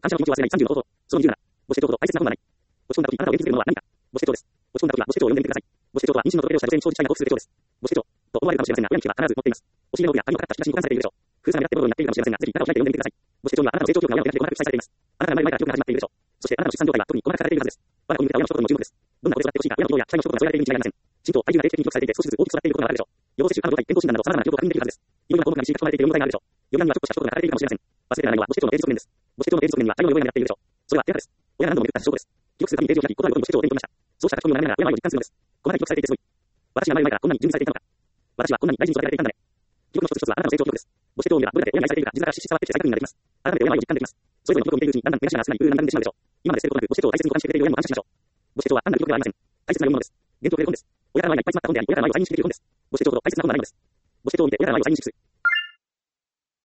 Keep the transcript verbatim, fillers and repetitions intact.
感謝の気持ちを忘れないさんじゅうの方法。そのにじゅうなな。母子手帳ほど大切な本はない。母子手帳の時、あなたを元気づけるものは何か。母子手帳です。母子手帳の時は母子手帳を読んでみてください。母子手帳とは妊娠の届け出をした女性に生じたいなどする手帳です。母子手帳と思われるかもしれませんが、親に聞けば必ず載っています。お尻の帯や髪の形が引き出しに保管されているでしょう。封鎖が目立ってボロになっているかもしれませんが、ぜひ中を開いて読んでみてください。母子手帳にはあなたの成長記録が親の手で細かく記載されています。あなたが生まれる前から記録が始まっているでしょう。そしてあなたの出産状態は特に細かくされているはずです。我が子に向けた親の一言の注目です。どんなことを使ってほしいか、親の希望や期待の一言が添えられているに違いありません。身長、体重が定期的に記録されていて少しずつ大きく育っていることがあるでしょう。予防接種、過度体、健康診断など様々な記録を確認できるはずです。いろいろな項目がぎっしり書かれていて読み応えがあるでしょう。読みにはちょっとした一言が書かれているかもしれません。忘れてならないのは母子手帳のページ側面です。母子手帳のページ側面には大量の覚えがやっているでしょう。それは手札です。親が何度もめくった証拠です。記録するたびにページを開き、異なることに母子手帳を手に取りました。そうした書き込みを学びながら親の愛を実感するのです。細かい記録されていてすごい。私が生まれる前からこんなに準備されていたのか。私はこんなに大事に育てられていたんだね。記録の一つ一つはあなたの成長記録です。母子手帳を見ればどれだけ親に愛されているか、自分からしし伝わってきて再確認ができます。改めて親の愛を実感できます。それぞれの記録を見ているうちにだんだん悔しいが少ない、うーんなになってしまうでしょう。今まで捨てることなく母子手帳を大切に保管してくれている親にも感謝しましょう。母子手帳は単なる記録ではありません。大切な読み物です。伝統をくれる本です。親からの愛がいっぱい詰まった本であり、親からの愛を再認識できる本です。母子手帳ほど大切な本はないのです。母子手帳を見て親からの愛を再認識する。